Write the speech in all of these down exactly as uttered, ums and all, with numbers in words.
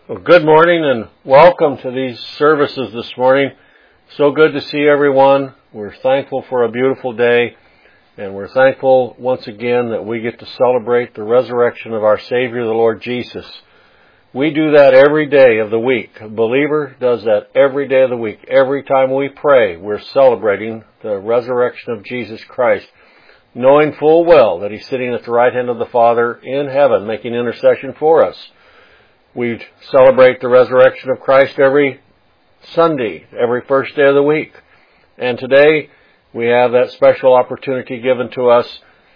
Well, good morning and welcome to these services this morning. So good to see everyone. We're thankful for a beautiful day, and we're thankful once again that we get to celebrate the resurrection of our Savior, the Lord Jesus. We do that every day of the week. A believer does that every day of the week. Every time we pray, we're celebrating the resurrection of Jesus Christ, knowing full well that He's sitting at the right hand of the Father in heaven, making intercession for us. We celebrate the resurrection of Christ every Sunday, every first day of the week. And today, we have that special opportunity given to us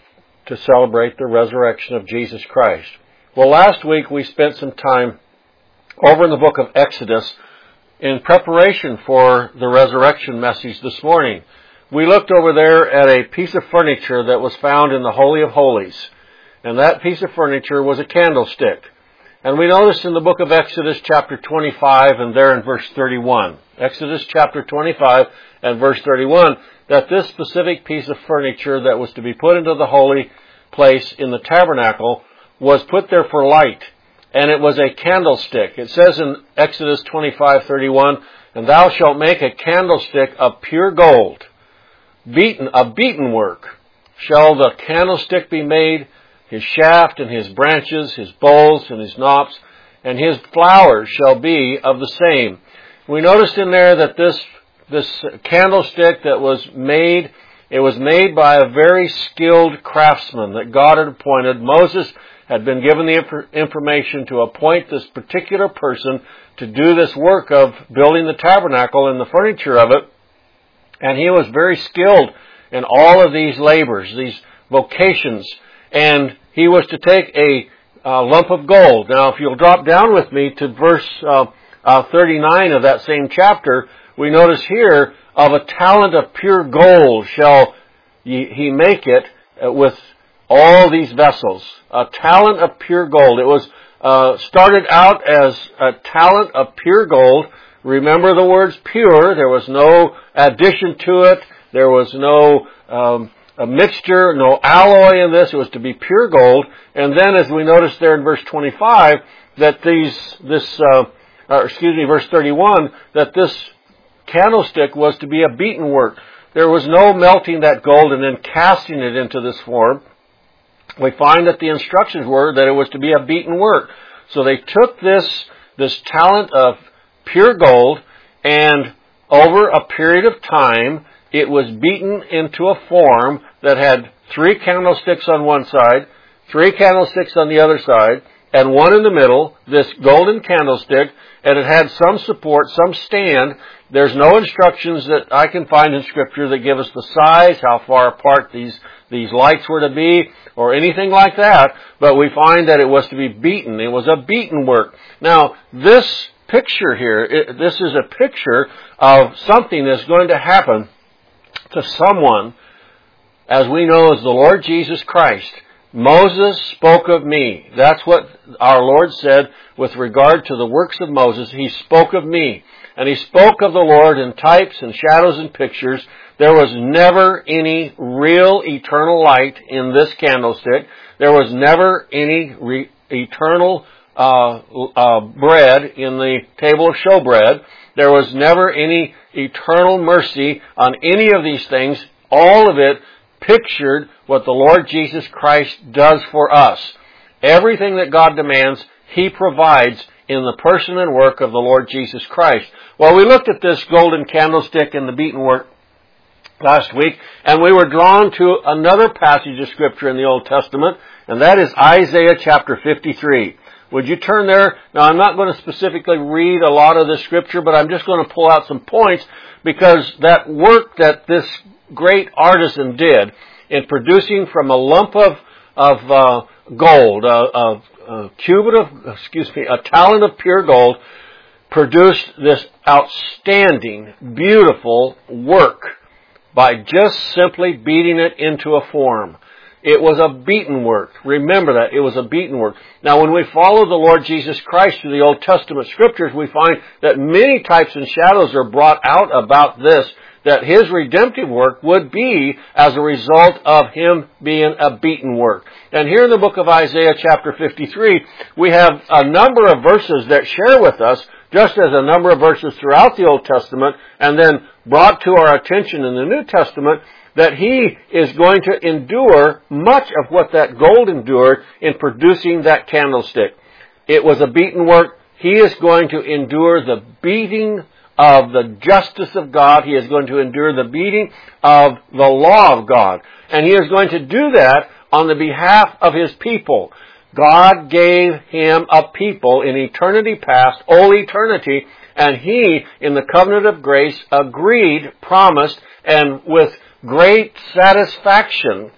to celebrate the resurrection of Jesus Christ. Well, last week we spent some time over in the book of Exodus in preparation for the resurrection message this morning. We looked over there at a piece of furniture that was found in the Holy of Holies. And that piece of furniture was a candlestick. And we noticed in the book of Exodus chapter twenty-five and there in verse thirty-one, Exodus chapter twenty-five and verse thirty-one, that this specific piece of furniture that was to be put into the holy place in the tabernacle was put there for light, and it was a candlestick. It says in Exodus twenty-five thirty-one, "And thou shalt make a candlestick of pure gold, beaten, of beaten work. Shall the candlestick be made, his shaft and his branches, his bowls and his knops, and his flowers shall be of the same." We noticed in there that this this candlestick that was made, it was made by a very skilled craftsman that God had appointed. Moses had been given the inf- information to appoint this particular person to do this work of building the tabernacle and the furniture of it. And he was very skilled in all of these labors, these vocations. And he was to take a uh, lump of gold. Now, if you'll drop down with me to verse uh, uh, thirty-nine of that same chapter, we notice here, "Of a talent of pure gold shall ye, he make it uh, with all these vessels." A talent of pure gold. It was uh, started out as a talent of pure gold. Remember the words pure. There was no addition to it. There was no Um, a mixture, no alloy in this. It was to be pure gold. And then, as we notice there in verse twenty-five, that these, this, uh, or excuse me, verse thirty-one, that this candlestick was to be a beaten work. There was no melting that gold and then casting it into this form. We find that the instructions were that it was to be a beaten work. So they took this, this talent of pure gold, and over a period of time, it was beaten into a form that had three candlesticks on one side, three candlesticks on the other side, and one in the middle, this golden candlestick, and it had some support, some stand. There's no instructions that I can find in Scripture that give us the size, how far apart these, these lights were to be, or anything like that, but we find that it was to be beaten. It was a beaten work. Now, this picture here, it, this is a picture of something that's going to happen to someone, as we know, as the Lord Jesus Christ. Moses spoke of me. That's what our Lord said with regard to the works of Moses. He spoke of me. And He spoke of the Lord in types and shadows and pictures. There was never any real eternal light in this candlestick. There was never any re- eternal uh, uh, bread in the table of showbread. There was never any eternal mercy on any of these things. All of it pictured what the Lord Jesus Christ does for us. Everything that God demands, He provides in the person and work of the Lord Jesus Christ. Well, we looked at this golden candlestick and the beaten work last week, and we were drawn to another passage of Scripture in the Old Testament, and that is Isaiah chapter fifty-three. Would you turn there? Now, I'm not going to specifically read a lot of the Scripture, but I'm just going to pull out some points, because that work that this great artisan did in producing from a lump of of uh, gold, a, a, a cubit of, excuse me, a talent of pure gold, produced this outstanding, beautiful work by just simply beating it into a form. It was a beaten work. Remember that. It was a beaten work. Now, when we follow the Lord Jesus Christ through the Old Testament Scriptures, we find that many types and shadows are brought out about this, that His redemptive work would be as a result of Him being a beaten work. And here in the book of Isaiah chapter fifty-three, we have a number of verses that share with us, just as a number of verses throughout the Old Testament, and then brought to our attention in the New Testament, that He is going to endure much of what that gold endured in producing that candlestick. It was a beaten work. He is going to endure the beating of the justice of God. He is going to endure the beating of the law of God. And He is going to do that on the behalf of His people. God gave Him a people in eternity past, all eternity, and He, in the covenant of grace, agreed, promised, and with great satisfaction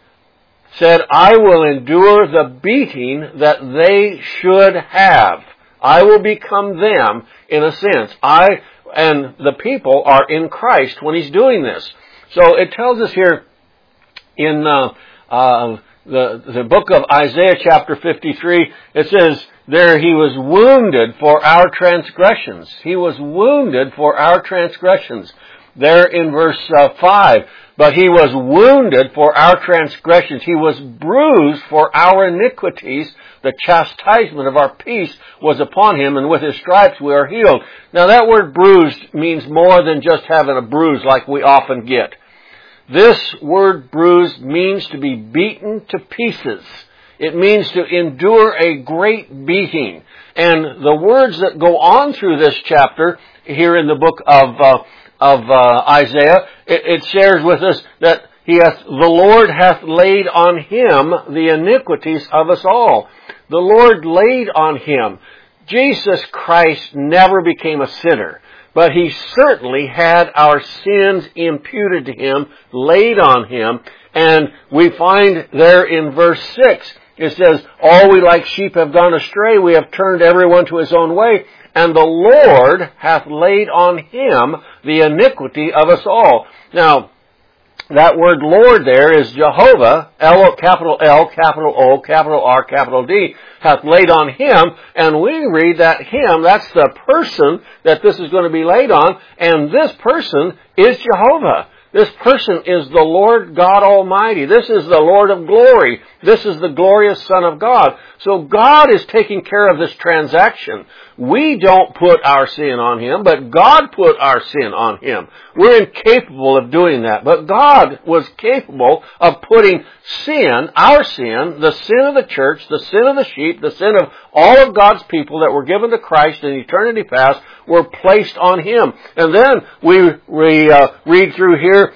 said, I will endure the beating that they should have. I will become them, in a sense. I and the people are in Christ when He's doing this. So it tells us here in uh, uh, the, the book of Isaiah chapter fifty-three, it says, there He was wounded for our transgressions. He was wounded for our transgressions. There in verse uh, five, but He was wounded for our transgressions. He was bruised for our iniquities. The chastisement of our peace was upon Him, and with His stripes we are healed. Now that word bruised means more than just having a bruise like we often get. This word bruised means to be beaten to pieces. It means to endure a great beating. And the words that go on through this chapter here in the book of uh, of uh, Isaiah, it, it shares with us that he hath, the Lord hath laid on Him the iniquities of us all. The Lord laid on Him. Jesus Christ never became a sinner, but He certainly had our sins imputed to Him, laid on Him, and we find there in verse six, it says, all we like sheep have gone astray, we have turned everyone to his own way, and the Lord hath laid on Him the iniquity of us all. Now, that word Lord there is Jehovah, L, capital L, capital O, capital R, capital D, hath laid on Him, and we read that Him, that's the person that this is going to be laid on, and this person is Jehovah. This person is the Lord God Almighty. This is the Lord of glory. This is the glorious Son of God. So God is taking care of this transaction. We don't put our sin on Him, but God put our sin on Him. We're incapable of doing that. But God was capable of putting sin, our sin, the sin of the church, the sin of the sheep, the sin of all of God's people that were given to Christ in eternity past, were placed on Him. And then we, we uh, read through here,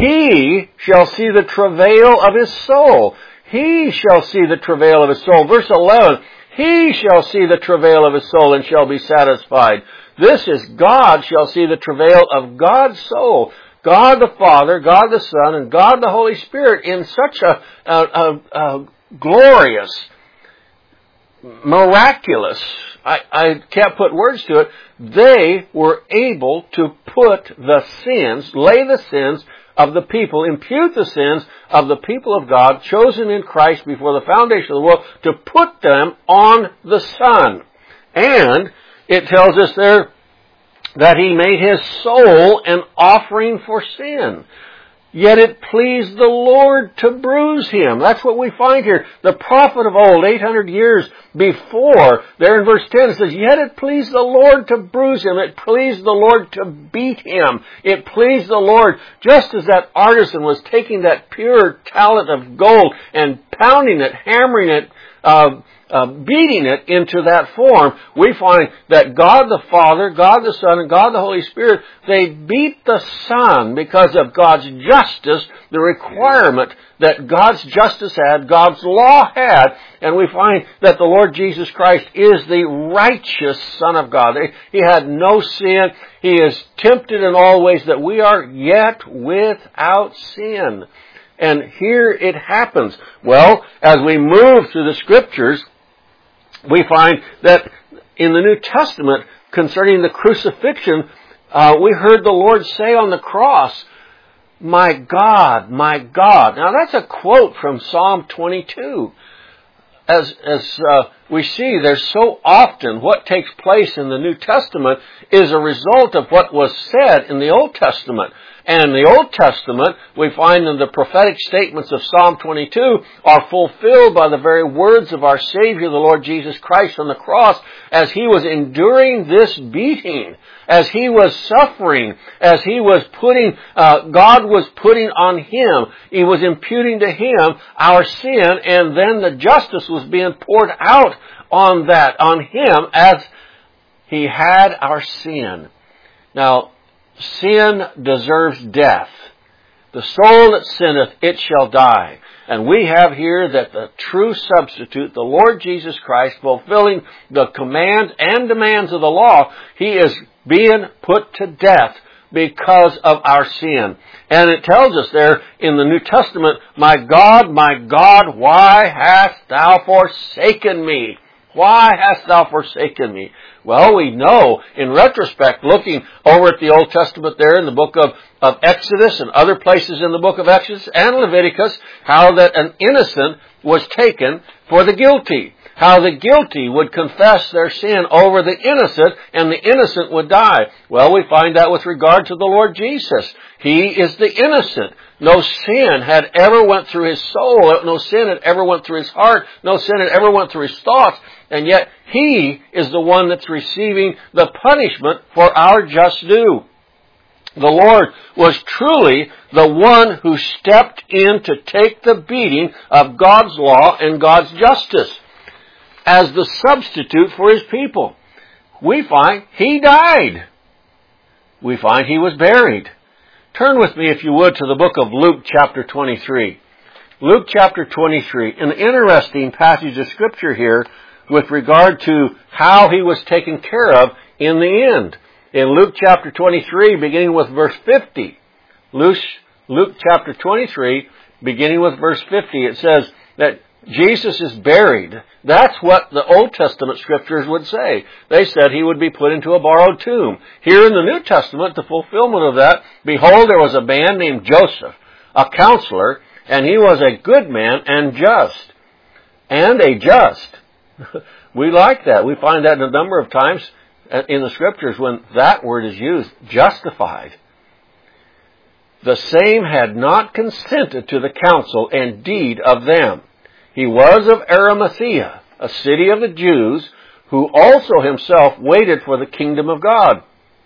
He shall see the travail of His soul. He shall see the travail of His soul. Verse eleven, He shall see the travail of His soul and shall be satisfied. This is God shall see the travail of God's soul. God the Father, God the Son, and God the Holy Spirit in such a, a, a, a glorious, miraculous, I, I can't put words to it, they were able to put the sins, lay the sins of the people, impute the sins of the people of God, chosen in Christ before the foundation of the world, to put them on the Son. And it tells us there that He made His soul an offering for sin. Yet it pleased the Lord to bruise Him. That's what we find here. The prophet of old, eight hundred years before, there in verse ten, it says, Yet it pleased the Lord to bruise Him. It pleased the Lord to beat Him. It pleased the Lord, just as that artisan was taking that pure talent of gold and pounding it, hammering it, uh, Uh, beating it into that form, we find that God the Father, God the Son, and God the Holy Spirit, they beat the Son because of God's justice, the requirement that God's justice had, God's law had, and we find that the Lord Jesus Christ is the righteous Son of God. He had no sin. He is tempted in all ways that we are, yet without sin. And here it happens. Well, as we move through the Scriptures, we find that in the New Testament, concerning the crucifixion, uh, we heard the Lord say on the cross, My God, my God. Now that's a quote from Psalm twenty-two. As, as uh, we see there's so often what takes place in the New Testament is a result of what was said in the Old Testament. And the Old Testament, we find in the prophetic statements of Psalm twenty-two, are fulfilled by the very words of our Savior, the Lord Jesus Christ, on the cross, as He was enduring this beating, as He was suffering, as He was putting, uh, God was putting on Him, He was imputing to Him our sin, and then the justice was being poured out on that, on Him, as He had our sin. Now, sin deserves death. The soul that sinneth, it shall die. And we have here that the true substitute, the Lord Jesus Christ, fulfilling the commands and demands of the law, He is being put to death because of our sin. And it tells us there in the New Testament, "My God, my God, why hast thou forsaken me? Why hast thou forsaken me?" Well, we know, in retrospect, looking over at the Old Testament there in the book of, of Exodus and other places in the book of Exodus and Leviticus, how that an innocent was taken for the guilty. How the guilty would confess their sin over the innocent, and the innocent would die. Well, we find that with regard to the Lord Jesus. He is the innocent. No sin had ever went through His soul. No sin had ever went through His heart. No sin had ever went through His thoughts. And yet, He is the one that's receiving the punishment for our just due. The Lord was truly the one who stepped in to take the beating of God's law and God's justice as the substitute for His people. We find He died. We find He was buried. Turn with me, if you would, to the book of Luke chapter twenty-three. Luke chapter twenty-three, an interesting passage of Scripture here with regard to how He was taken care of in the end. In Luke chapter twenty-three, beginning with verse fifty. Luke, Luke chapter twenty-three, beginning with verse fifty, it says that Jesus is buried. That's what the Old Testament Scriptures would say. They said He would be put into a borrowed tomb. Here in the New Testament, the fulfillment of that, behold, there was a man named Joseph, a counselor, and he was a good man and just. And a just. We like that. We find that a number of times in the Scriptures when that word is used, justified. The same had not consented to the counsel and deed of them. He was of Arimathea, a city of the Jews, who also himself waited for the kingdom of God.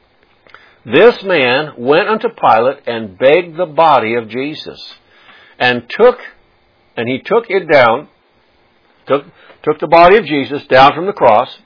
This man went unto Pilate and begged the body of Jesus, and took, and he took it down, took, took the body of Jesus down from the cross,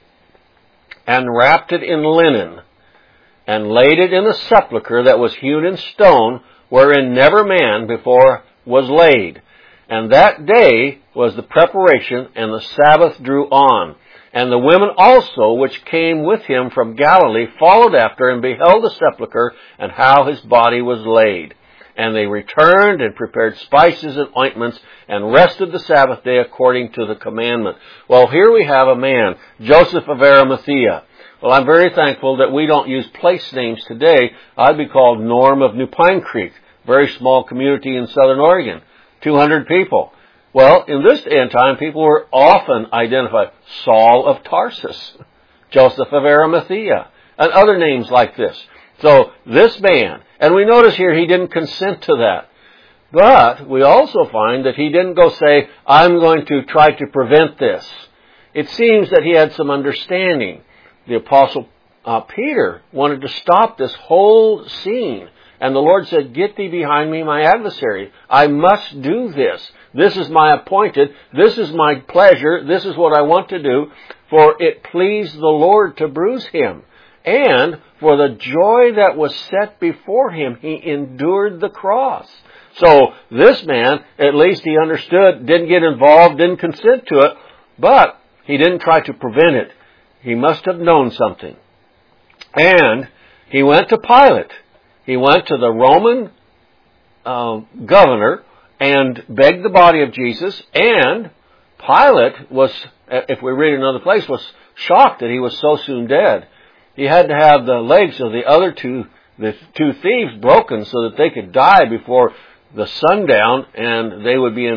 and wrapped it in linen, and laid it in a sepulchre that was hewn in stone, wherein never man before was laid. And that day was the preparation, and the Sabbath drew on. And the women also, which came with him from Galilee, followed after, and beheld the sepulchre, and how his body was laid. And they returned, and prepared spices and ointments, and rested the Sabbath day according to the commandment. Well, here we have a man, Joseph of Arimathea. Well, I'm very thankful that we don't use place names today. I'd be called Norm of New Pine Creek, very small community in Southern Oregon. two hundred people. Well, in this day and time, people were often identified. Saul of Tarsus, Joseph of Arimathea, and other names like this. So this man, and we notice here he didn't consent to that. But we also find that he didn't go say, I'm going to try to prevent this. It seems that he had some understanding. The Apostle uh, Peter wanted to stop this whole scene. And the Lord said, get thee behind me, my adversary. I must do this. This is my appointed. This is my pleasure. This is what I want to do. For it pleased the Lord to bruise him. And for the joy that was set before him, he endured the cross. So this man, at least he understood, didn't get involved, didn't consent to it, but he didn't try to prevent it. He must have known something. And he went to Pilate. He went to the Roman uh, governor and begged the body of Jesus, and Pilate was, if we read another place, was shocked that he was so soon dead. He had to have the legs of the other two, the two thieves broken so that they could die before the sundown, and they would be in,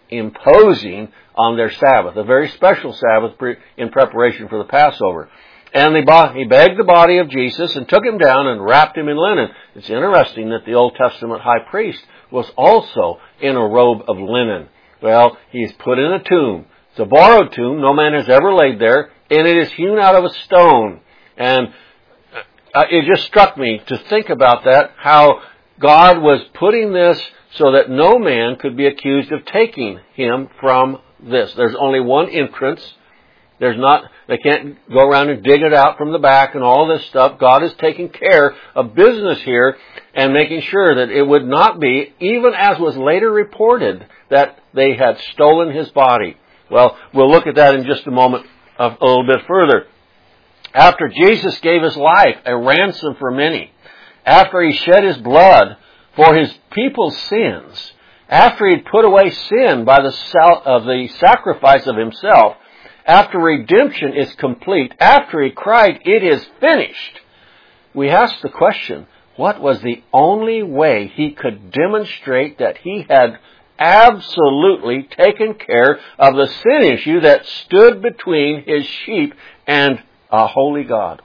imposing on their Sabbath, a very special Sabbath in preparation for the Passover. And they bought, he begged the body of Jesus and took him down and wrapped him in linen. It's interesting that the Old Testament high priest was also in a robe of linen. Well, he's put in a tomb. It's a borrowed tomb. No man has ever laid there. And it is hewn out of a stone. And it just struck me to think about that, how God was putting this so that no man could be accused of taking him from this. There's only one entrance. There's not, they can't go around and dig it out from the back and all this stuff. God is taking care of business here and making sure that it would not be, even as was later reported, that they had stolen his body. Well, we'll look at that in just a moment a little bit further. After Jesus gave his life, a ransom for many, after he shed his blood for his people's sins, after he'd put away sin by the, sal- of the sacrifice of himself, after redemption is complete, after he cried, "It is finished," we ask the question, what was the only way he could demonstrate that he had absolutely taken care of the sin issue that stood between his sheep and a holy God?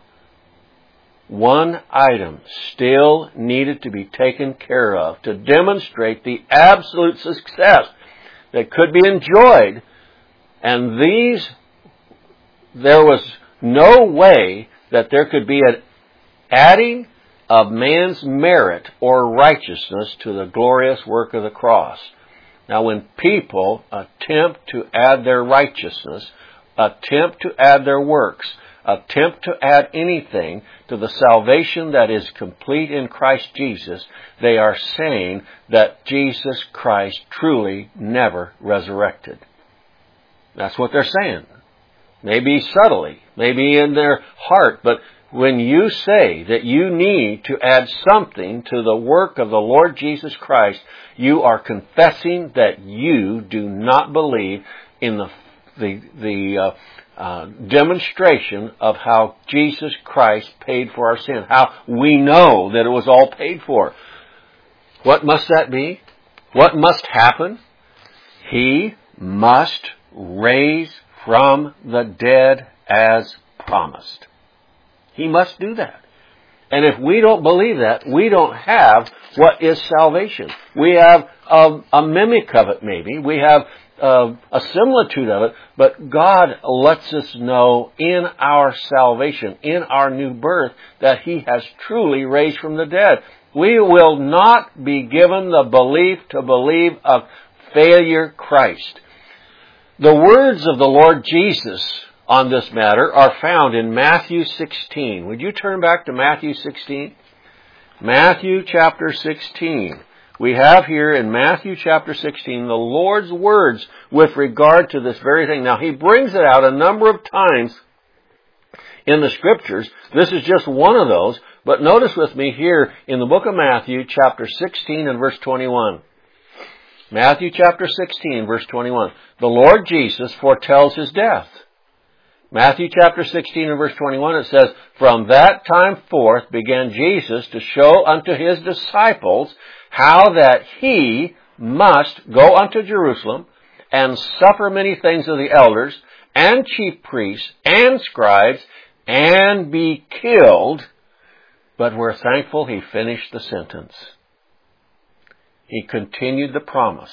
One item still needed to be taken care of to demonstrate the absolute success that could be enjoyed. And these, there was no way that there could be an adding of man's merit or righteousness to the glorious work of the cross. Now, when people attempt to add their righteousness, attempt to add their works, attempt to add anything to the salvation that is complete in Christ Jesus, they are saying that Jesus Christ truly never resurrected. That's what they're saying. Maybe subtly, maybe in their heart, but when you say that you need to add something to the work of the Lord Jesus Christ, you are confessing that you do not believe in the the, the uh, uh, demonstration of how Jesus Christ paid for our sin, how we know that it was all paid for. What must that be? What must happen? He must raise from the dead as promised. He must do that. And if we don't believe that, we don't have what is salvation. We have a, a mimic of it maybe. We have uh, a similitude of it. But God lets us know in our salvation, in our new birth, that He has truly raised from the dead. We will not be given the belief to believe a failure Christ. The words of the Lord Jesus on this matter are found in Matthew sixteen. Would you turn back to Matthew sixteen? Matthew chapter sixteen. We have here in Matthew chapter sixteen the Lord's words with regard to this very thing. Now, He brings it out a number of times in the Scriptures. This is just one of those. But notice with me here in the book of Matthew chapter sixteen and verse twenty-one. Matthew chapter sixteen, verse twenty-one. The Lord Jesus foretells His death. Matthew chapter sixteen and verse twenty-one, it says, "From that time forth began Jesus to show unto His disciples how that He must go unto Jerusalem and suffer many things of the elders and chief priests and scribes and be killed." But we're thankful He finished the sentence. He continued the promise.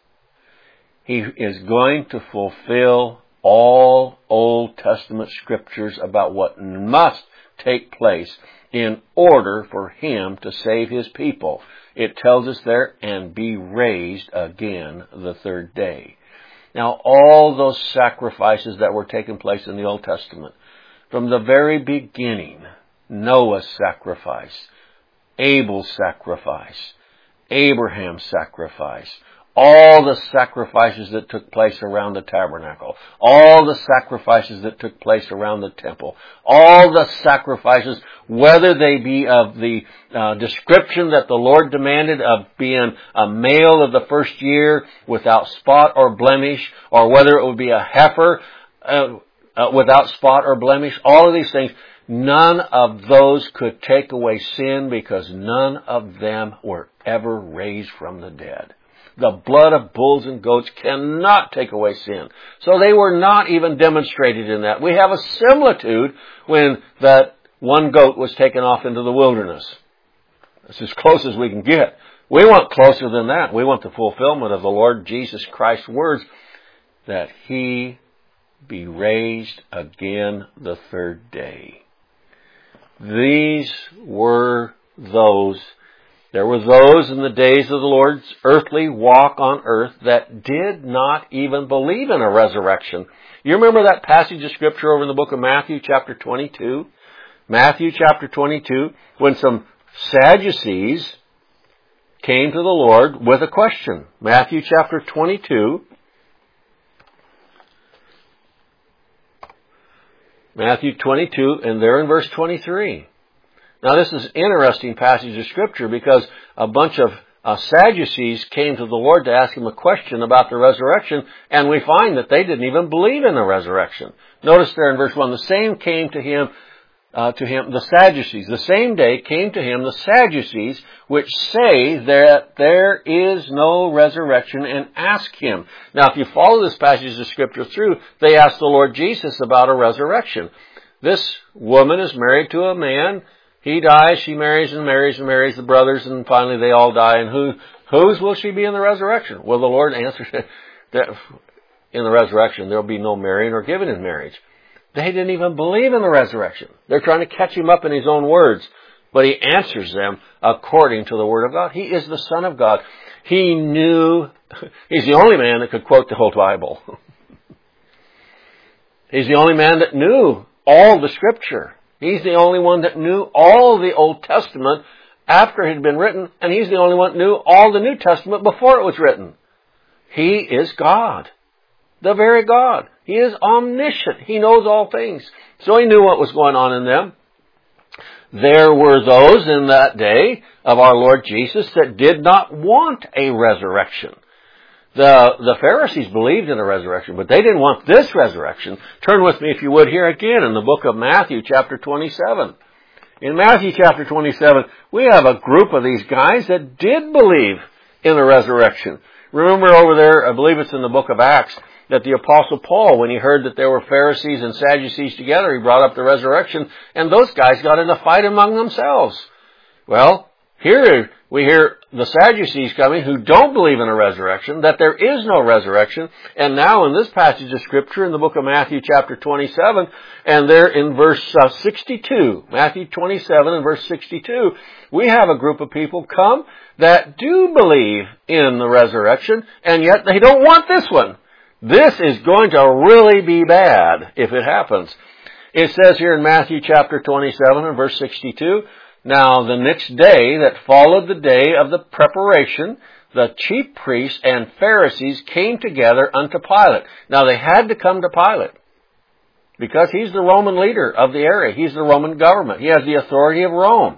He is going to fulfill all Old Testament Scriptures about what must take place in order for Him to save His people. It tells us there, and be raised again the third day. Now, all those sacrifices that were taking place in the Old Testament, from the very beginning, Noah's sacrifice, Abel's sacrifice, Abraham's sacrifice, all the sacrifices that took place around the tabernacle, all the sacrifices that took place around the temple, all the sacrifices, whether they be of the uh, description that the Lord demanded of being a male of the first year without spot or blemish, or whether it would be a heifer uh, uh, without spot or blemish, all of these things, none of those could take away sin because none of them were ever raised from the dead. The blood of bulls and goats cannot take away sin. So they were not even demonstrated in that. We have a similitude when that one goat was taken off into the wilderness. That's as close as we can get. We want closer than that. We want the fulfillment of the Lord Jesus Christ's words that He be raised again the third day. These were those, there were those in the days of the Lord's earthly walk on earth that did not even believe in a resurrection. You remember that passage of Scripture over in the book of Matthew chapter twenty-two? Matthew chapter twenty-two, when some Sadducees came to the Lord with a question. Matthew chapter twenty-two. Matthew twenty-two, and there in verse twenty-three. Now this is an interesting passage of Scripture because a bunch of uh, Sadducees came to the Lord to ask Him a question about the resurrection, and we find that they didn't even believe in the resurrection. Notice there in verse one, the same came to Him Uh, to him, the Sadducees. The same day came to him the Sadducees, which say that there is no resurrection, and ask him. Now, if you follow this passage of Scripture through, they ask the Lord Jesus about a resurrection. This woman is married to a man. He dies, she marries and marries and marries the brothers, and finally they all die. And who, whose will she be in the resurrection? Well, the Lord answered that in the resurrection there will be no marrying or giving in marriage. They didn't even believe in the resurrection. They're trying to catch Him up in His own words. But He answers them according to the Word of God. He is the Son of God. He knew, He's the only man that could quote the whole Bible. He's the only man that knew all the Scripture. He's the only one that knew all the Old Testament after it had been written. And He's the only one that knew all the New Testament before it was written. He is God. The very God. He is omniscient. He knows all things. So He knew what was going on in them. There were those in that day of our Lord Jesus that did not want a resurrection. The, the Pharisees believed in a resurrection, but they didn't want this resurrection. Turn with me, if you would, here again in the book of Matthew chapter twenty-seven. In Matthew chapter twenty-seven, we have a group of these guys that did believe in a resurrection. Remember over there, I believe it's in the book of Acts, that the Apostle Paul, when he heard that there were Pharisees and Sadducees together, he brought up the resurrection, and those guys got in a fight among themselves. Well, here we hear the Sadducees coming who don't believe in a resurrection, that there is no resurrection, and now in this passage of Scripture in the book of Matthew chapter twenty-seven, and there in verse uh, sixty-two, Matthew twenty-seven and verse sixty-two, we have a group of people come that do believe in the resurrection, and yet they don't want this one. This is going to really be bad if it happens. It says here in Matthew chapter twenty-seven and verse sixty-two, now the next day that followed the day of the preparation, the chief priests and Pharisees came together unto Pilate. Now they had to come to Pilate because he's the Roman leader of the area. He's the Roman government. He has the authority of Rome.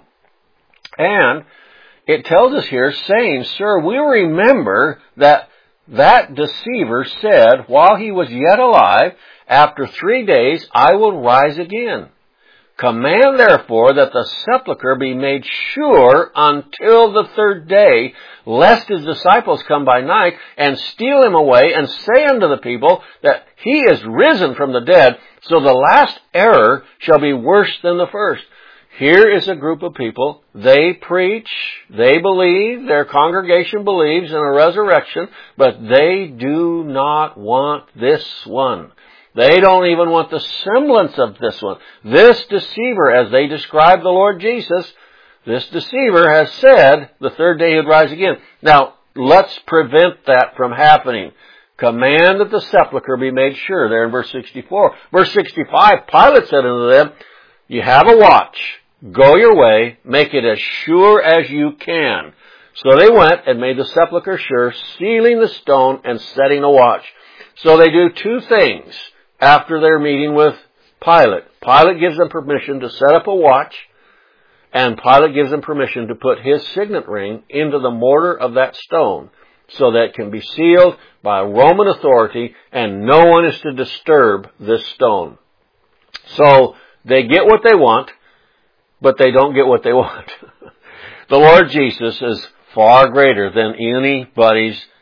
And it tells us here, saying, Sir, we remember that that deceiver said, while he was yet alive, after three days I will rise again. Command therefore that the sepulchre be made sure until the third day, lest his disciples come by night and steal him away and say unto the people that he is risen from the dead, so the last error shall be worse than the first. Here is a group of people, they preach, they believe, their congregation believes in a resurrection, but they do not want this one. They don't even want the semblance of this one. This deceiver, as they describe the Lord Jesus, this deceiver has said the third day he'd rise again. Now, let's prevent that from happening. Command that the sepulchre be made sure, there in verse sixty-four. Verse sixty-five, Pilate said unto them, you have a watch. Go your way, make it as sure as you can. So they went and made the sepulchre sure, sealing the stone and setting a watch. So they do two things after their meeting with Pilate. Pilate gives them permission to set up a watch, and Pilate gives them permission to put his signet ring into the mortar of that stone so that it can be sealed by Roman authority and no one is to disturb this stone. So they get what they want, but they don't get what they want. The Lord Jesus is far greater than anybody's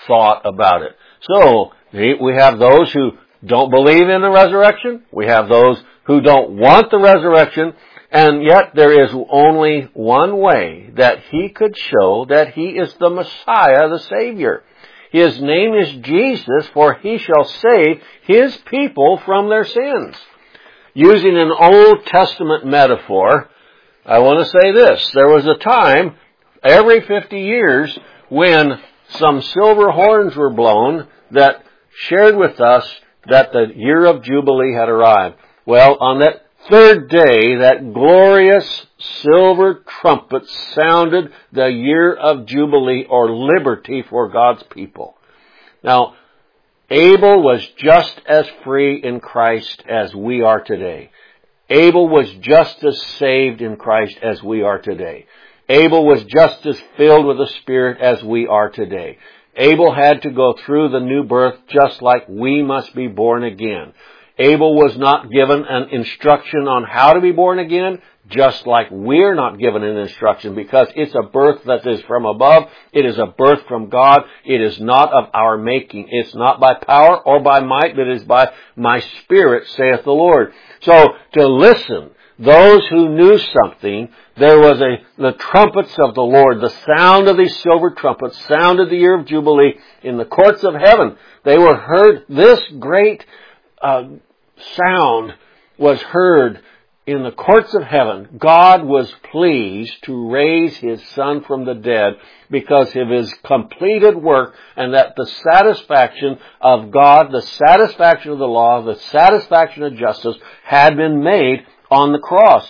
thought about it. So, we have those who don't believe in the resurrection. We have those who don't want the resurrection. And yet there is only one way that he could show that he is the Messiah, the Savior. His name is Jesus, for he shall save his people from their sins. Using an Old Testament metaphor, I want to say this. There was a time, every fifty years, when some silver horns were blown that shared with us that the year of Jubilee had arrived. Well, on that third day, that glorious silver trumpet sounded the year of Jubilee or liberty for God's people. Now, Abel was just as free in Christ as we are today. Abel was just as saved in Christ as we are today. Abel was just as filled with the Spirit as we are today. Abel had to go through the new birth just like we must be born again. Abel was not given an instruction on how to be born again, just like we're not given an instruction, because it's a birth that is from above. It is a birth from God. It is not of our making. It's not by power or by might, but it is by my Spirit, saith the Lord. So, to listen, those who knew something, there was a, the trumpets of the Lord, the sound of these silver trumpets sounded the year of Jubilee in the courts of heaven. They were heard, this great uh, sound was heard in the courts of heaven. God was pleased to raise His Son from the dead because of His completed work, and that the satisfaction of God, the satisfaction of the law, the satisfaction of justice had been made on the cross.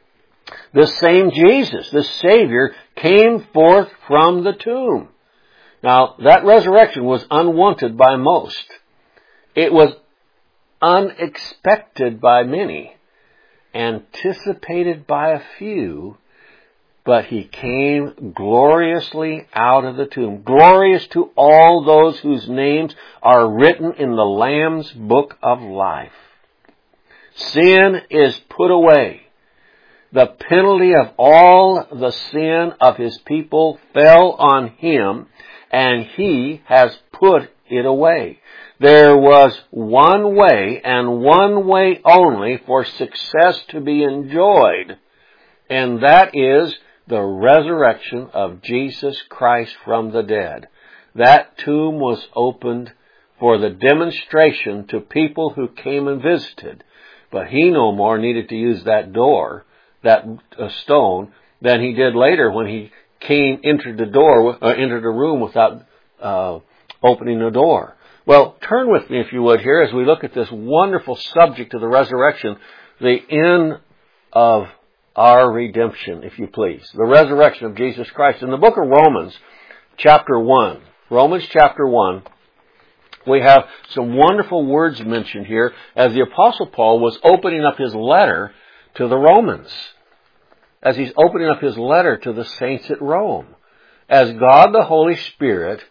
This same Jesus, this Savior, came forth from the tomb. Now, that resurrection was unwanted by most. It was unexpected by many, anticipated by a few, but He came gloriously out of the tomb, glorious to all those whose names are written in the Lamb's book of life. Sin is put away. The penalty of all the sin of His people fell on Him, and He has put it away. There was one way, and one way only, for success to be enjoyed, and that is the resurrection of Jesus Christ from the dead. That tomb was opened for the demonstration to people who came and visited, but He no more needed to use that door, that uh, stone, than He did later when He came, entered the door, uh, entered a room without uh, opening the door. Well, turn with me, if you would, here as we look at this wonderful subject of the resurrection, the end of our redemption, if you please. The resurrection of Jesus Christ. In the book of Romans, chapter one, Romans chapter one, we have some wonderful words mentioned here as the Apostle Paul was opening up his letter to the Romans. As he's opening up his letter to the saints at Rome. As God the Holy Spirit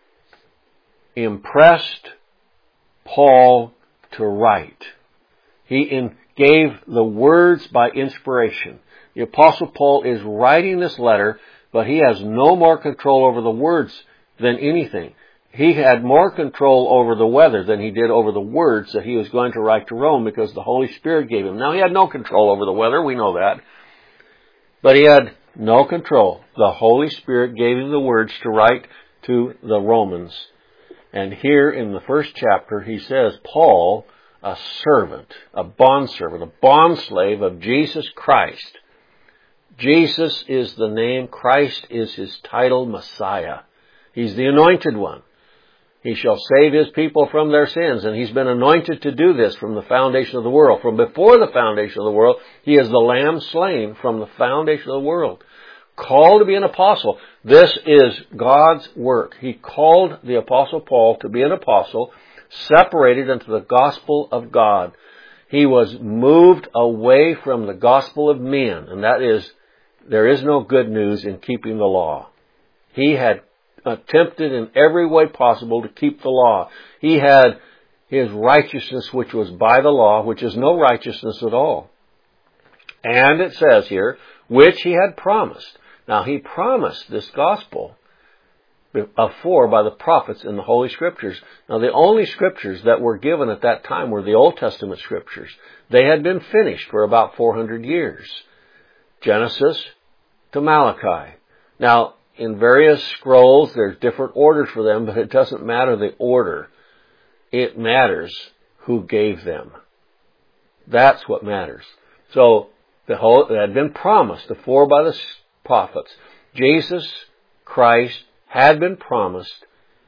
impressed Paul to write. He in, gave the words by inspiration. The Apostle Paul is writing this letter, but he has no more control over the words than anything. He had more control over the weather than he did over the words that he was going to write to Rome, because the Holy Spirit gave him. Now, he had no control over the weather, we know that. But he had no control. The Holy Spirit gave him the words to write to the Romans. And here in the first chapter, he says, Paul, a servant, a bondservant, a bondslave of Jesus Christ. Jesus is the name. Christ is His title, Messiah. He's the anointed one. He shall save His people from their sins. And He's been anointed to do this from the foundation of the world. From before the foundation of the world, He is the Lamb slain from the foundation of the world. Called to be an apostle. This is God's work. He called the Apostle Paul to be an apostle, separated into the gospel of God. He was moved away from the gospel of men, and that is, there is no good news in keeping the law. He had attempted in every way possible to keep the law. He had his righteousness, which was by the law, which is no righteousness at all. And it says here, which He had promised. Now, He promised this gospel afore by the prophets in the Holy Scriptures. Now, the only Scriptures that were given at that time were the Old Testament Scriptures. They had been finished for about four hundred years. Genesis to Malachi. Now, in various scrolls, there's different orders for them, but it doesn't matter the order. It matters who gave them. That's what matters. So, the whole, it had been promised afore by the prophets. Jesus Christ had been promised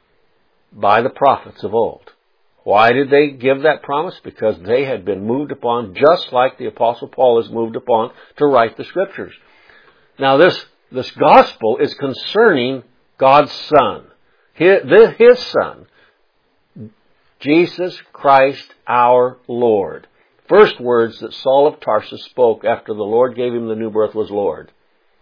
by the prophets of old. Why did they give that promise? Because they had been moved upon, just like the Apostle Paul is moved upon, to write the Scriptures. Now this, this gospel is concerning God's Son. His, his Son. Jesus Christ our Lord. First words that Saul of Tarsus spoke after the Lord gave him the new birth was Lord.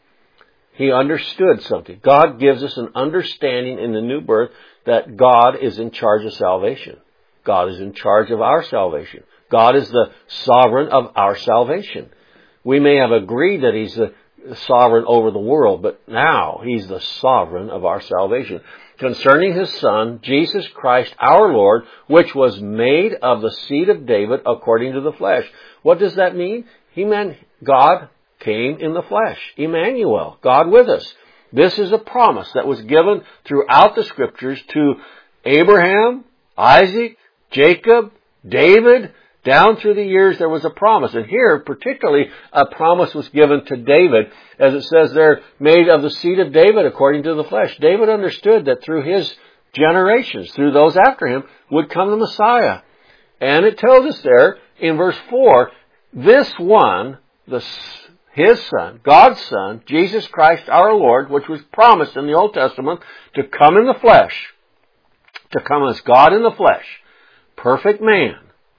He understood something. God gives us an understanding in the new birth that God is in charge of salvation. God is in charge of our salvation. God is the sovereign of our salvation. We may have agreed that He's the sovereign over the world, but now He's the sovereign of our salvation. Concerning His Son, Jesus Christ our Lord, which was made of the seed of David according to the flesh. What does that mean? He meant God came in the flesh. Emmanuel, God with us. This is a promise that was given throughout the Scriptures to Abraham, Isaac, Jacob, David. Down through the years there was a promise. And here, particularly, a promise was given to David, as it says there, made of the seed of David according to the flesh. David understood that through his generations, through those after him, would come the Messiah. And it tells us there in verse four, this one, the His Son, God's Son, Jesus Christ our Lord, which was promised in the Old Testament to come in the flesh, to come as God in the flesh, perfect man,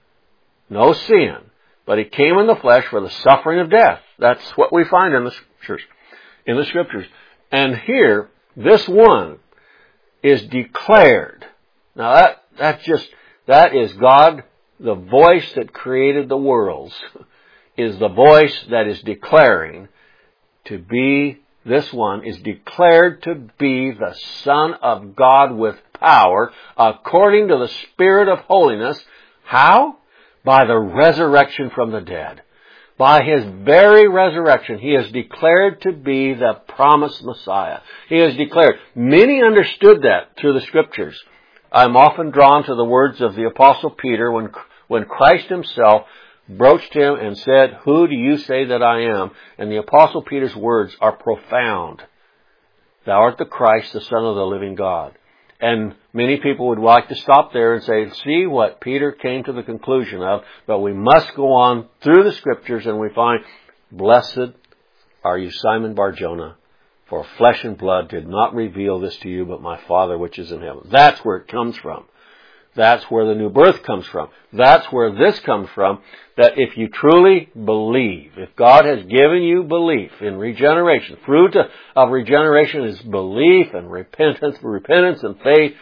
no sin, but He came in the flesh for the suffering of death. That's what we find in the Scriptures. In the Scriptures. And here, this one is declared. Now that, that's just, that is God, the voice that created the worlds, is the voice that is declaring to be, this one is declared to be the Son of God with power according to the Spirit of holiness. How? By the resurrection from the dead. By His very resurrection, He is declared to be the promised Messiah. He is declared. Many understood that through the Scriptures. I'm often drawn to the words of the Apostle Peter when, when Christ Himself broached him and said, who do you say that I am? And the Apostle Peter's words are profound. Thou art the Christ, the Son of the living God. And many people would like to stop there and say, see what Peter came to the conclusion of, but we must go on through the Scriptures and we find, blessed are you, Simon Bar-Jonah, for flesh and blood did not reveal this to you, but my Father which is in heaven. That's where it comes from. That's where the new birth comes from. That's where this comes from, that if you truly believe, if God has given you belief in regeneration, fruit of regeneration is belief and repentance, repentance and faith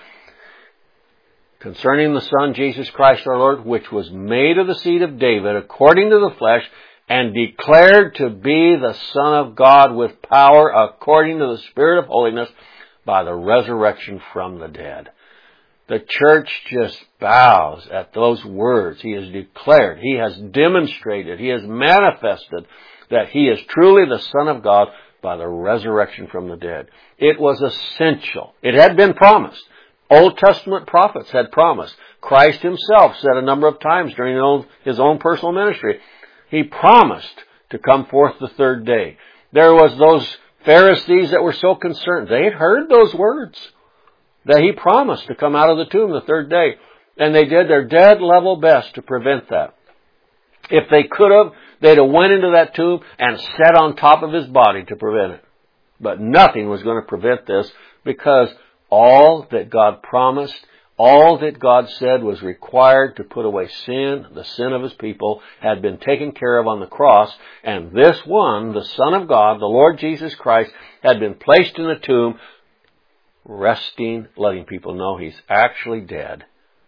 concerning the Son, Jesus Christ our Lord, which was made of the seed of David according to the flesh and declared to be the Son of God with power according to the Spirit of holiness by the resurrection from the dead. The church just bows at those words. He has declared, He has demonstrated, He has manifested that He is truly the Son of God by the resurrection from the dead. It was essential. It had been promised. Old Testament prophets had promised. Christ Himself said a number of times during His own personal ministry, He promised to come forth the third day. There was those Pharisees that were so concerned. They had heard those words, that He promised to come out of the tomb the third day. And they did their dead level best to prevent that. If they could have, they'd have went into that tomb and sat on top of His body to prevent it. But nothing was going to prevent this, because all that God promised, all that God said was required to put away sin, the sin of His people, had been taken care of on the cross. And this one, the Son of God, the Lord Jesus Christ, had been placed in the tomb, resting, letting people know He's actually dead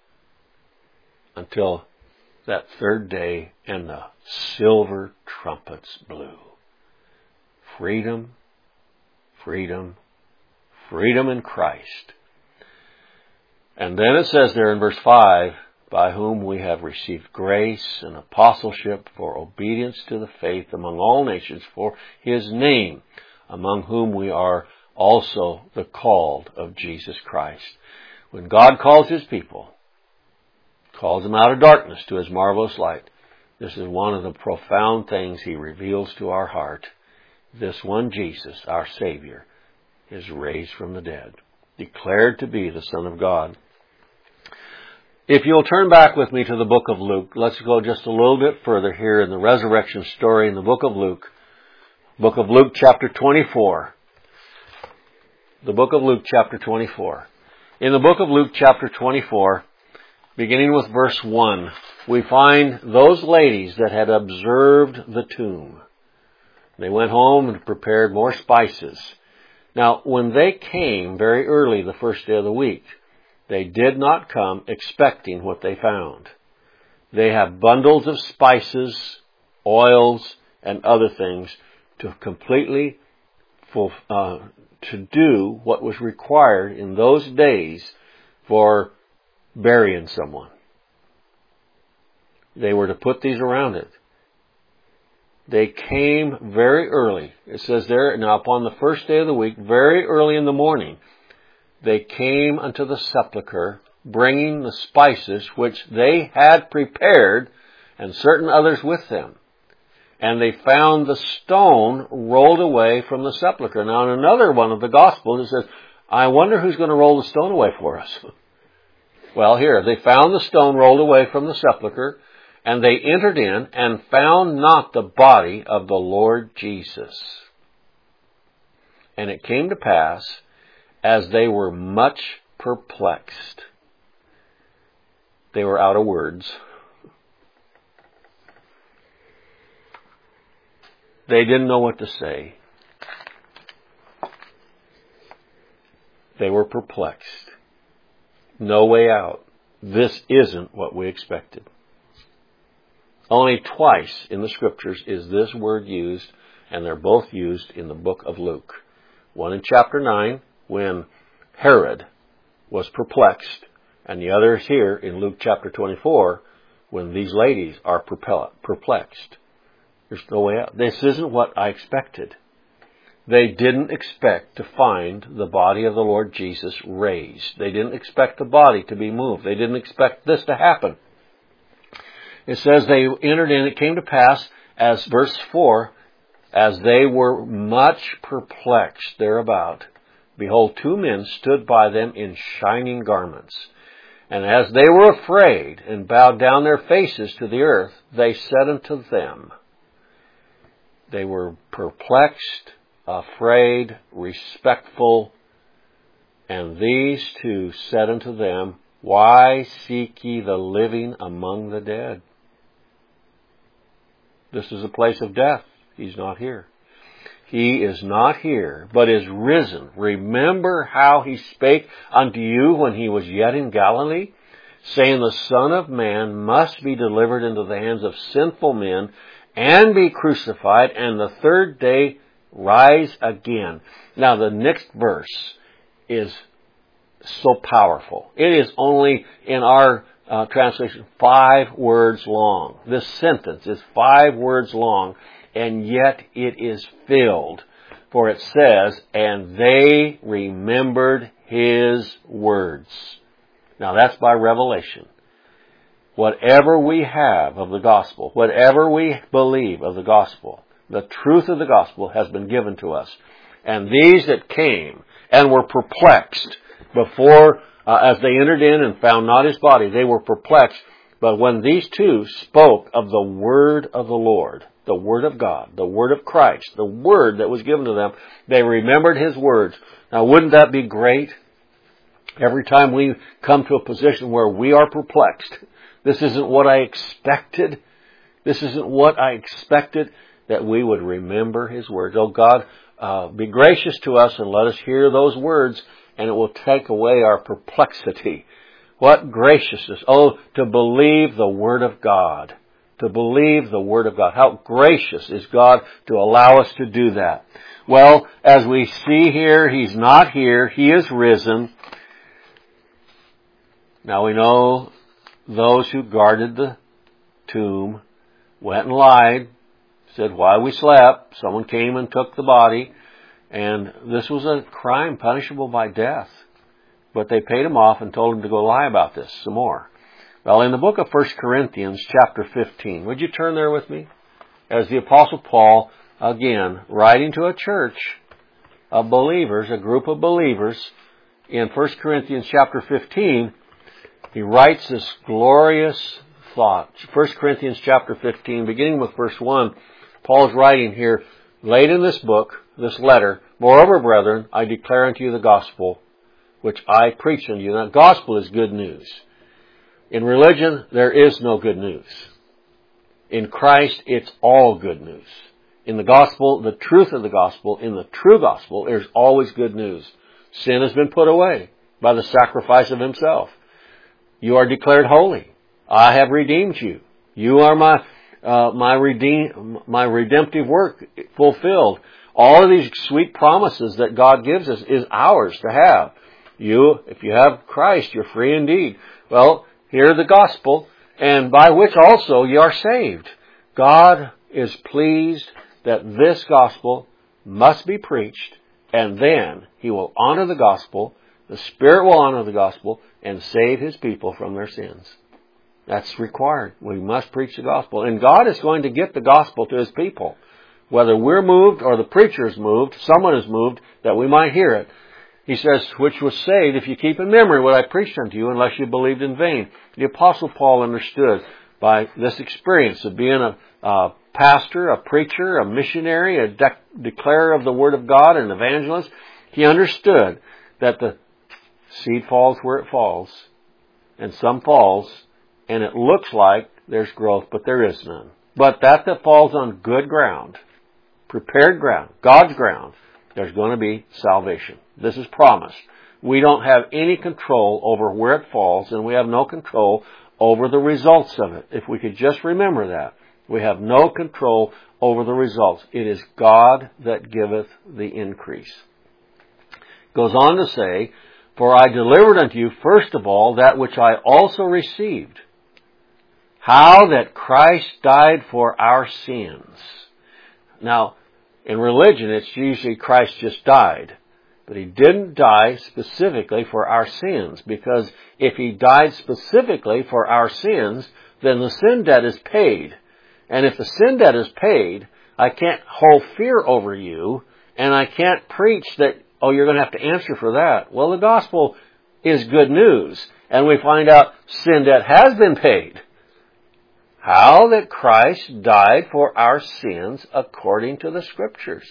until that third day and the silver trumpets blew. Freedom, freedom, freedom in Christ. And then it says there in verse five, by whom we have received grace and apostleship for obedience to the faith among all nations for His name, among whom we are also the called of Jesus Christ. When God calls His people, calls them out of darkness to His marvelous light, this is one of the profound things He reveals to our heart. This one Jesus, our Savior, is raised from the dead, declared to be the Son of God. If you'll turn back with me to the book of Luke, let's go just a little bit further here in the resurrection story in the book of Luke. Book of Luke chapter twenty-four. The book of Luke chapter twenty-four. In the book of Luke chapter twenty-four, beginning with verse one, we find those ladies that had observed the tomb. They went home and prepared more spices. Now, when they came very early the first day of the week, they did not come expecting what they found. They have bundles of spices, oils, and other things to completely full, uh, to do what was required in those days for burying someone. They were to put these around it. They came very early. It says there, now upon the first day of the week, very early in the morning, they came unto the sepulchre, bringing the spices which they had prepared, and certain others with them. And they found the stone rolled away from the sepulchre. Now in another one of the Gospels, it says, I wonder who's going to roll the stone away for us. Well, here, they found the stone rolled away from the sepulchre, and they entered in and found not the body of the Lord Jesus. And it came to pass, as they were much perplexed. They were out of words. They didn't know what to say. They were perplexed. No way out. This isn't what we expected. Only twice in the Scriptures is this word used, and they're both used in the book of Luke. One in chapter nine, when Herod was perplexed, and the other is here in Luke chapter twenty-four, when these ladies are perplexed. There's no way out. This isn't what I expected. They didn't expect to find the body of the Lord Jesus raised. They didn't expect the body to be moved. They didn't expect this to happen. It says they entered in, it came to pass, as verse four, as they were much perplexed thereabout, behold, two men stood by them in shining garments. And as they were afraid and bowed down their faces to the earth, they said unto them, they were perplexed, afraid, respectful, and these two said unto them, why seek ye the living among the dead? This is a place of death. He's not here. He is not here, but is risen. Remember how He spake unto you when He was yet in Galilee, saying, the Son of Man must be delivered into the hands of sinful men, and be crucified, and the third day rise again. Now the next verse is so powerful. It is only in our uh, translation five words long. This sentence is five words long, and yet it is filled. For it says, and they remembered His words. Now that's by revelation. Whatever we have of the gospel, whatever we believe of the gospel, the truth of the gospel has been given to us. And these that came and were perplexed before, uh, as they entered in and found not His body, they were perplexed. But when these two spoke of the word of the Lord, the word of God, the word of Christ, the word that was given to them, they remembered His words. Now wouldn't that be great? Every time we come to a position where we are perplexed, this isn't what I expected, this isn't what I expected, that we would remember His words. Oh God, uh, be gracious to us and let us hear those words, and it will take away our perplexity. What graciousness. Oh, to believe the Word of God. to believe the Word of God. How gracious is God to allow us to do that. Well, as we see here, He's not here. He is risen. Now we know those who guarded the tomb went and lied, said while we slept, someone came and took the body, and this was a crime punishable by death. But they paid him off and told him to go lie about this some more. Well, in the book of First Corinthians, chapter fifteen, would you turn there with me? As the Apostle Paul, again, writing to a church of believers, a group of believers, in First Corinthians chapter fifteen, he writes this glorious thought. First Corinthians chapter fifteen, beginning with verse one, Paul's writing here, late in this book, this letter, "Moreover, brethren, I declare unto you the gospel, which I preach unto you." Now, gospel is good news. In religion, there is no good news. In Christ, it's all good news. In the gospel, the truth of the gospel, in the true gospel, there's always good news. Sin has been put away by the sacrifice of Himself. You are declared holy. I have redeemed you. You are my uh, my redeem my redemptive work fulfilled. All of these sweet promises that God gives us is ours to have. You, if you have Christ, you're free indeed. Well, hear the gospel, and by which also you are saved. God is pleased that this gospel must be preached, and then He will honor the gospel, the Spirit will honor the gospel, and save His people from their sins. That's required. We must preach the gospel. And God is going to get the gospel to His people. Whether we're moved or the preacher is moved, someone is moved, that we might hear it. He says, which was saved if you keep in memory what I preached unto you, unless you believed in vain. The Apostle Paul understood by this experience of being a, a pastor, a preacher, a missionary, a de- declarer of the Word of God, an evangelist. He understood that the seed falls where it falls, and some falls, and it looks like there's growth, but there is none. But that that falls on good ground, prepared ground, God's ground, there's going to be salvation. This is promised. We don't have any control over where it falls, and we have no control over the results of it. If we could just remember that. We have no control over the results. It is God that giveth the increase. Goes on to say, for I delivered unto you first of all that which I also received, how that Christ died for our sins. Now, in religion, it's usually Christ just died. But He didn't die specifically for our sins, because if He died specifically for our sins, then the sin debt is paid. And if the sin debt is paid, I can't hold fear over you, and I can't preach that, oh, you're going to have to answer for that. Well, the gospel is good news, and we find out sin debt has been paid. How that Christ died for our sins according to the Scriptures.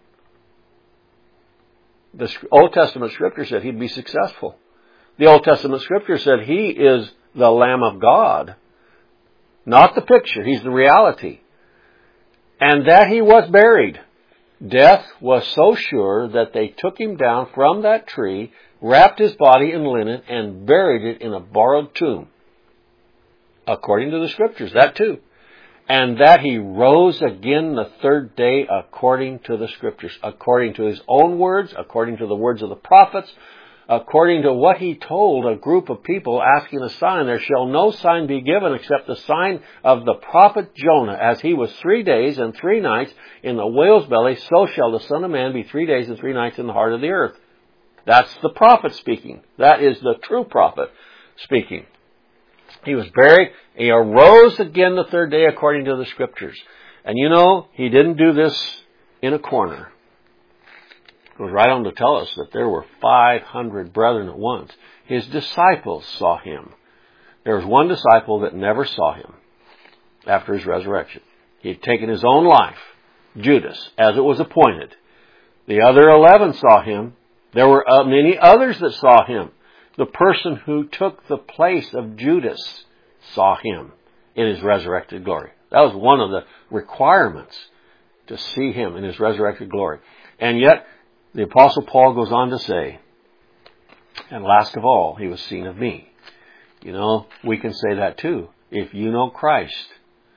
The Old Testament Scripture said He'd be successful. The Old Testament Scripture said He is the Lamb of God. Not the picture, He's the reality. And that He was buried. Death was so sure that they took Him down from that tree, wrapped His body in linen, and buried it in a borrowed tomb. According to the Scriptures, that too. And that He rose again the third day according to the Scriptures, according to His own words, according to the words of the prophets, according to what He told a group of people asking a sign. There shall no sign be given except the sign of the prophet Jonah. As he was three days and three nights in the whale's belly, so shall the Son of Man be three days and three nights in the heart of the earth. That's the prophet speaking. That is the true prophet speaking. He was buried. He arose again the third day according to the Scriptures. And you know, He didn't do this in a corner. It goes right on to tell us that there were five hundred brethren at once. His disciples saw Him. There was one disciple that never saw Him after His resurrection. He had taken His own life, Judas, as it was appointed. The other eleven saw Him. There were many others that saw Him. The person who took the place of Judas saw Him in His resurrected glory. That was one of the requirements, to see Him in His resurrected glory. And yet, the Apostle Paul goes on to say, and last of all, He was seen of me. You know, we can say that too. If you know Christ,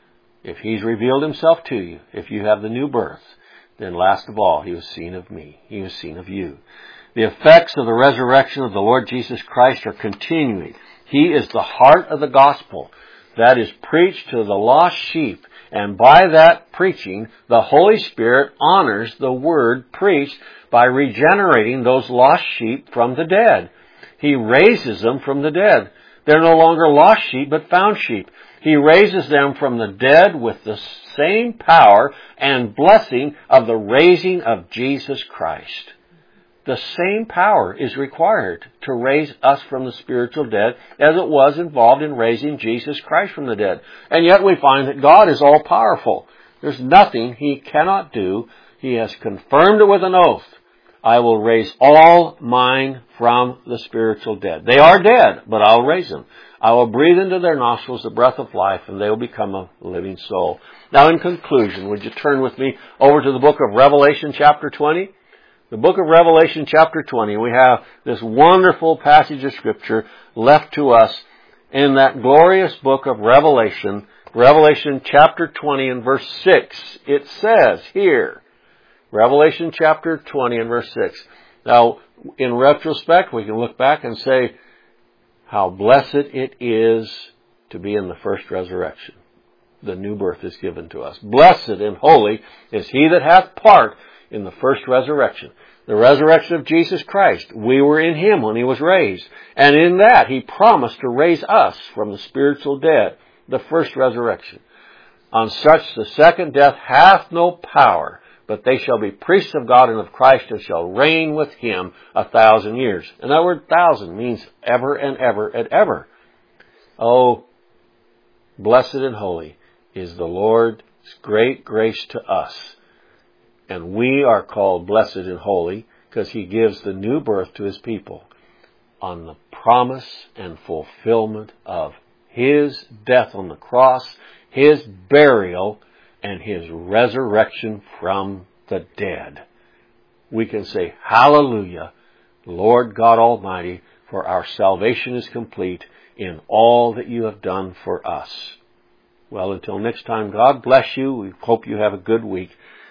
If He's revealed Himself to you, if you have the new birth, then last of all, He was seen of me. He was seen of you. The effects of the resurrection of the Lord Jesus Christ are continuing. He is the heart of the gospel that is preached to the lost sheep. And by that preaching, the Holy Spirit honors the word preached by regenerating those lost sheep from the dead. He raises them from the dead. They're no longer lost sheep, but found sheep. He raises them from the dead with the same power and blessing of the raising of Jesus Christ. The same power is required to raise us from the spiritual dead as it was involved in raising Jesus Christ from the dead. And yet we find that God is all-powerful. There's nothing He cannot do. He has confirmed it with an oath. I will raise all mine from the spiritual dead. They are dead, but I'll raise them. I will breathe into their nostrils the breath of life, and they will become a living soul. Now, in conclusion, would you turn with me over to the book of Revelation chapter twenty? The book of Revelation chapter twenty, we have this wonderful passage of Scripture left to us in that glorious book of Revelation, Revelation chapter twenty and verse six. It says here, Revelation chapter twenty and verse six. Now, in retrospect, we can look back and say how blessed it is to be in the first resurrection. The new birth is given to us. Blessed and holy is he that hath part in the first resurrection. The resurrection of Jesus Christ. We were in Him when He was raised. And in that, He promised to raise us from the spiritual dead. The first resurrection. On such the second death hath no power, but they shall be priests of God and of Christ, and shall reign with Him a thousand years. And that word thousand means ever and ever and ever. Oh, blessed and holy is the Lord's great grace to us. And we are called blessed and holy because He gives the new birth to His people on the promise and fulfillment of His death on the cross, His burial, and His resurrection from the dead. We can say, Hallelujah, Lord God Almighty, for our salvation is complete in all that You have done for us. Well, until next time, God bless you. We hope you have a good week.